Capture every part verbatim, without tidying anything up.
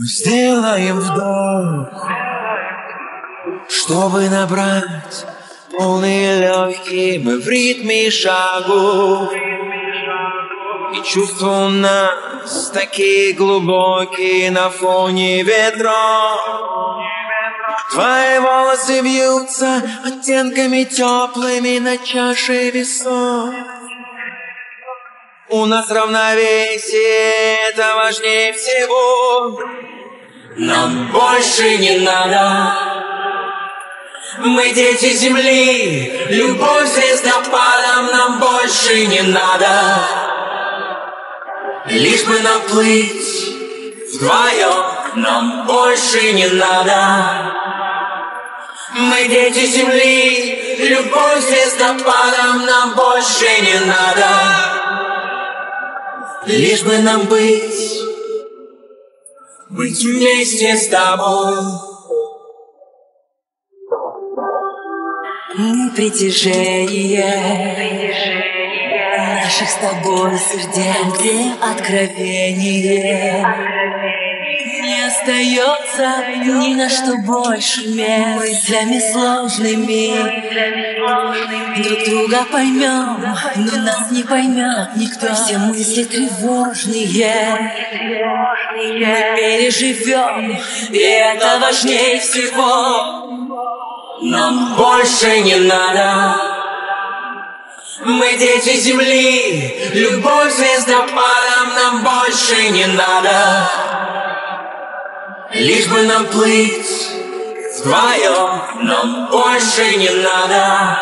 Мы сделаем вдох, чтобы набрать полные легкие. Мы в ритме шагу, и чувства у нас такие глубокие на фоне ветров. Твои волосы вьются оттенками теплыми на чаше весов. У нас равновесие, это важнее всего. Нам больше не надо. Мы дети земли, любовь звездопадом. Нам больше не надо. Лишь бы нам плыть вдвоем. Нам больше не надо. Мы дети земли, любовь звездопадом. Нам больше не надо. Лишь бы нам быть, быть вместе с тобой. Мы притяжение наших с тобой сердец, где откровение не остается ни на что больше мест. Мыслями сложными друг друга поймем, но нас не поймет никто. Все мысли тревожные мы переживем, и это важнее всего. Нам больше не надо. Мы дети земли, любовь звездопадом. Нам больше не надо. Лишь бы нам плыть вдвоем. Нам больше не надо.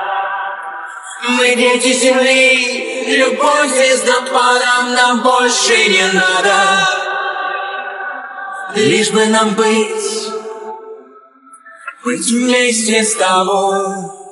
Мы дети земли, любовь звездопадом. Нам больше не надо. Лишь бы нам быть, быть вместе с тобой.